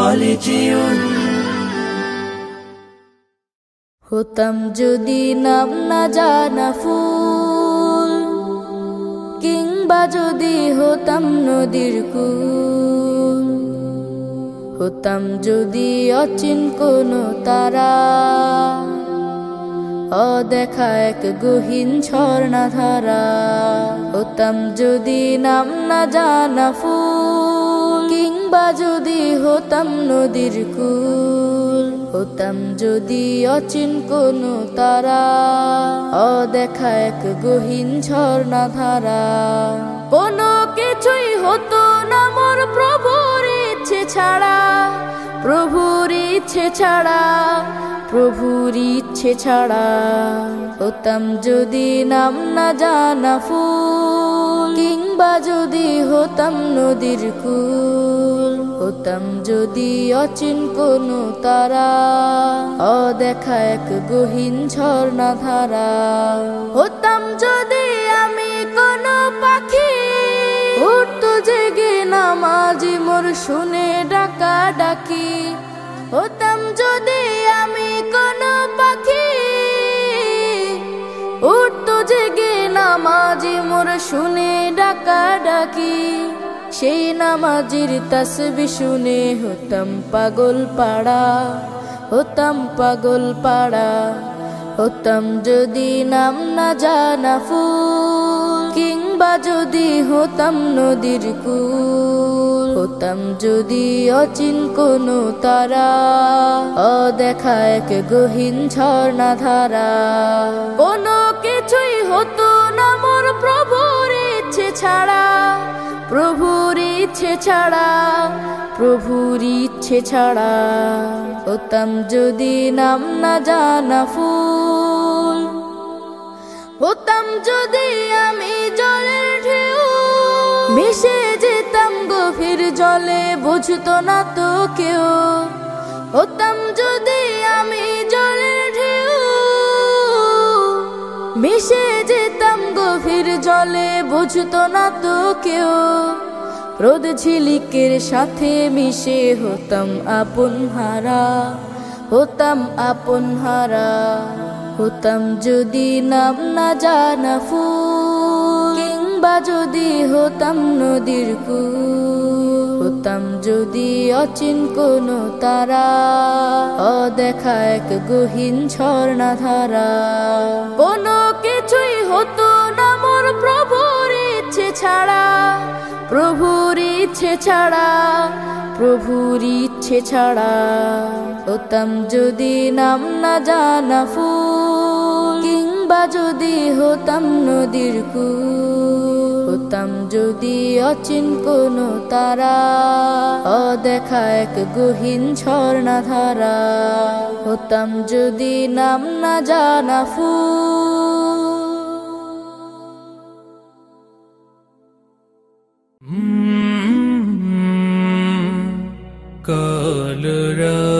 খালিজিউন। হতাম যদি নাম না জানা ফুল, কিংবা যদি হতাম নদীর কূল, হতাম যদি অচিন কোনো তারা, অদেখা এক গহীন ঝর্ণা ধারা। হতাম যদি নাম না জানা ফুল, কিংবা যদি হতাম নদীর কূল, হতাম যদি অচিন কোনো তারা, অদেখা এক গহীন ঝর্ণা ধারা। কোনো কিছুই হতো না মোর প্রভুর ইচ্ছে ছাড়া, প্রভুর ইচ্ছে ছাড়া, প্রভুর ইচ্ছে ছাড়া। হতাম যদি নাম না জানা ফুল, কিংবা যদি হতাম নদীর কূল, হতাম যদি অচিন কোনো তারা, অদেখা এক গহীন ঝর্ণা ধারা। হতাম যদি আমি কোনো পাখি, উড়তো জেগে নামাজি মোর শুনে ডাকা ডাকি। হতাম যদি আমি কোনো পাখি, উড়তো জেগে নামাজি মোর শুনে ডাকা ডাকি। সেই নামাজির তাসবিহ শুনে হতাম পাগল পাড়া, হতাম পাগল পাড়া। হতাম যদি নাম না জানা ফুল, কিংবা যদি হতাম নদীর কূল, হতাম যদি অচিন কোনো তারা, অদেখা এক গহীন ঝর্ণা ধারা। কোনো কিছুই হতো না মোর প্রভুর ইচ্ছে ছাড়া, প্রভুর ইচ্ছে ছাড়া, প্রভুর ইচ্ছে ছাড়া। হতাম যদি নাম না জানা ফুল, হতাম যদি আমি জলের ঢেউ, মিশে যেতাম গভীর জলে বুঝতো না তো কেউ। হতাম যদি আমি জলের ঢেউ, মিশে যেতাম গভীর জলে বুঝতো না তো কেউ। রোদ ঝিলিকের সাথে মিশে হতাম আপন হারা, হতাম আপন হারা। হতাম যদি নাম না জানা ফুল, কিংবা যদি হতাম নদীর কূল, হতাম যদি অচিন কোনো তারা, অদেখা এক গহীন ঝর্ণা ধারা। কোনো কিছুই হতো না মোর প্রভুর ইচ্ছে ছাড়া, প্রভুর ইচ্ছে ছাড়া, প্রভুর ইচ্ছে ছাড়া। হতাম যদি নাম না জানা ফুল, কিংবা যদি হতাম নদীর কূল, হতাম যদি অচিন কোনো তারা, অদেখা এক গহীন ঝর্ণা ধারা। হতাম যদি নাম না জানা ফুল। কাল